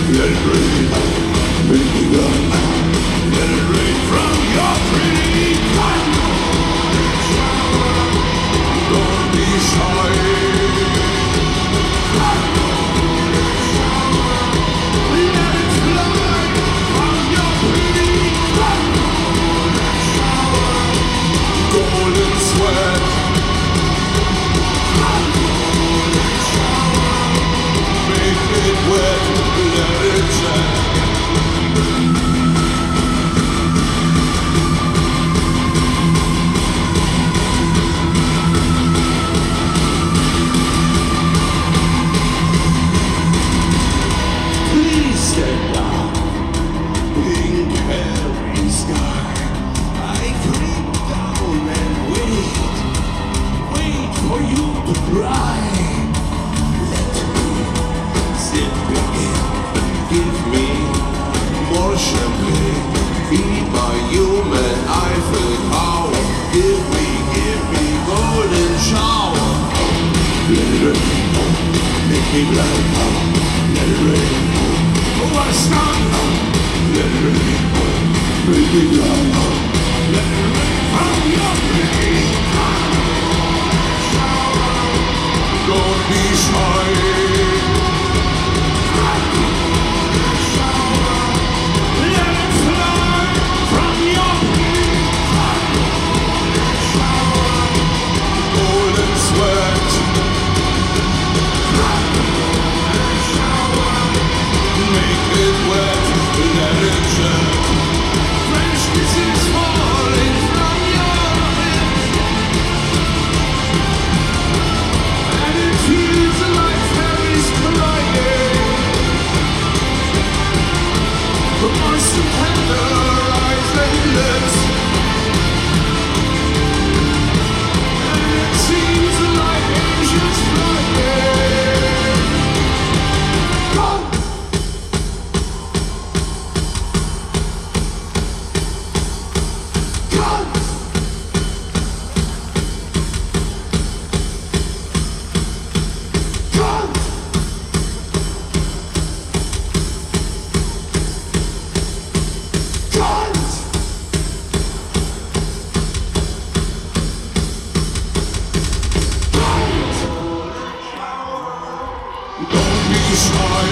Let it rain, make me up. Let it rain from your pretty don't be shy. Let it fly from your pretty golden sweat. Make it wet, let it jet. Please stand down, pink hairy sky. I creep down and wait for you to cry. Let me sit begin, give me more champagne. Feed my human Eiffel Tower. Give me golden shower. Let it rain, make me blind. Let it rain. What a start! Let it rain, make me blind. Let it rain from your pretty don't be shy. Let it fly from your golden sweat. Make it wet, let it jet. French kisses falling from your lips, and it feels like Paris crying. But moist and tender eyes and lips, and it seems like angels flying. Gone. Don't be shy.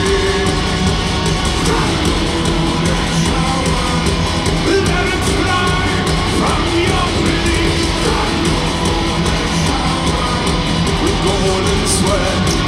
Let it fly from your pretty golden sweat.